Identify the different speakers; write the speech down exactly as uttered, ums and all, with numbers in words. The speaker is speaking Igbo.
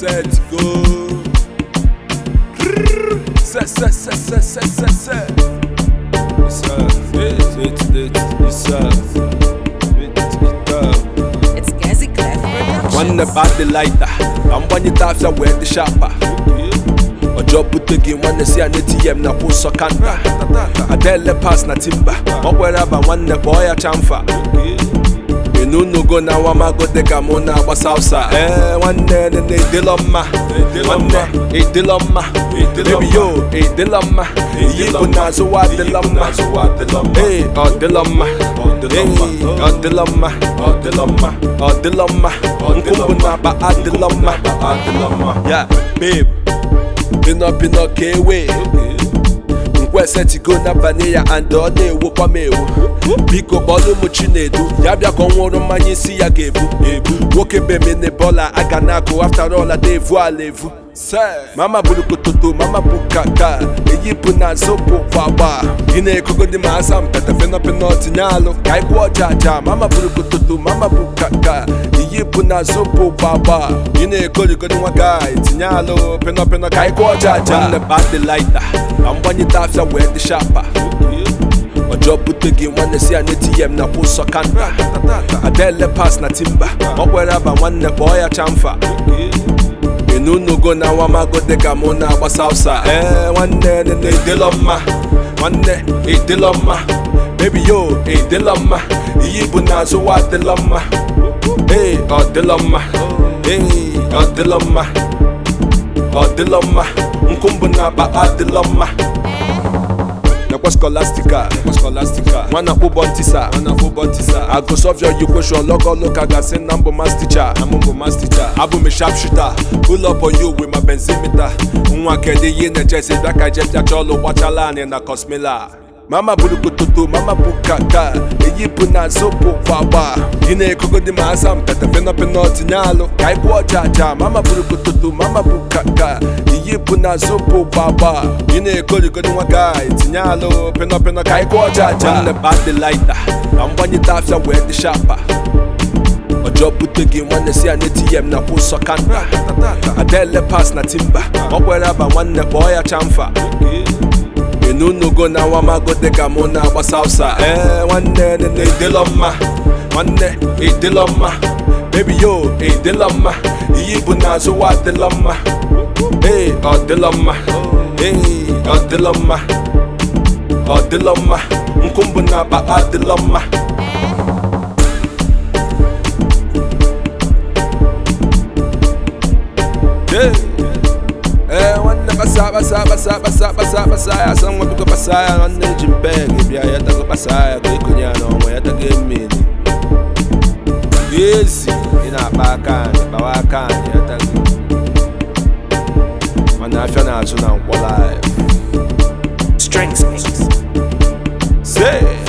Speaker 1: set, go. Set, set, set, set, set, set, set. It's us, it's it's it's us.
Speaker 2: It's Gazi Clef Productions.
Speaker 1: One about the lighter, I'm one you tap where the sharper. A job put the game when they see an A T M na push a kanta. A dele pass na timber. Or wherever one the boy a chamfa. You know no go now I'm a go de gamona was salsa. Eh, one day they diloma. One day a diloma. Baby yo, a diloma. Yipo na so what diloma. Hey, a diloma. Hey, a diloma. A diloma. A diloma. Unkumbuna ba a diloma. Yeah, babe. Pin up in a K-way. Nkwese go na bania and all day wukwa mewu. Biko bolu muchinedu. Yabia konworo manyisi ya gebu. Woke be mene bola aganako. After all a day voalevu. Mama buluku tutu, mama bukaka. Eyipu na zopo wawa. Gine koko di masam peta fena penoti nyalo. Kaikwa jaja, mama buluku tutu, mama bukaka. Eyipu na zopo wawa. Gine koli kodi wagai tinyalo. Pena pena kaikwa jaja. One about the lighter, I'm one you tap ya where the sharper. A job put the game when they see an A T M na push a kanta. A dele pass na timber. Or wherever one the boy a chamfa. You know no go now I'm a go de gamona was salsa. Eh, one day they diloma. One day a diloma. Baby yo, a diloma. Yibu na so what diloma. Hey, a diloma. Hey, a diloma. A diloma. Unkumbuna ba a diloma. Nakwa scholastica, nakwa scholastica. Wana ubontisa, wana ubontisa. I go solve your equation, log on look I say number mass teacher, I'm number mass teacher. Abu me sharpshooter, pull up on you with my benzimeter. Unwa kede yene jesse back I jet ya cholo watchala na cosmela. Mama buluku tutu, mama bukaka. Eyipu na zopo wawa. Gine koko di masam peta fena penoti nyalo. Kaikwa jaja, mama buluku tutu, mama bukaka. Eyipu na zopo wawa. Gine koli kodi wagai tinyalo. Pena pena kaikwa jaja. One about the lighter, I'm one you tap ya where the sharper. A job put the game when they see an A T M na push a kanta. A dele pass na timber. Or wherever one the boy a chamfa. You know no go now I'm a go de gamona was salsa. Eh, one day they diloma. One day a diloma. Baby yo, a diloma. Yibu na so what diloma. Hey, a diloma. Hey, a diloma. A diloma. Unkumbuna ba a diloma. Yeah. Eh, one the basa basa basa basa basa basa. Ya sangwa tuko basa ya one jimbeg. Bia ya tako basa ya kwa ikunya no mo ya take mini. Yes, ina bakani, bawakani ya take. Mana afya na azuna mpola.
Speaker 2: Strengths mix.
Speaker 1: Say.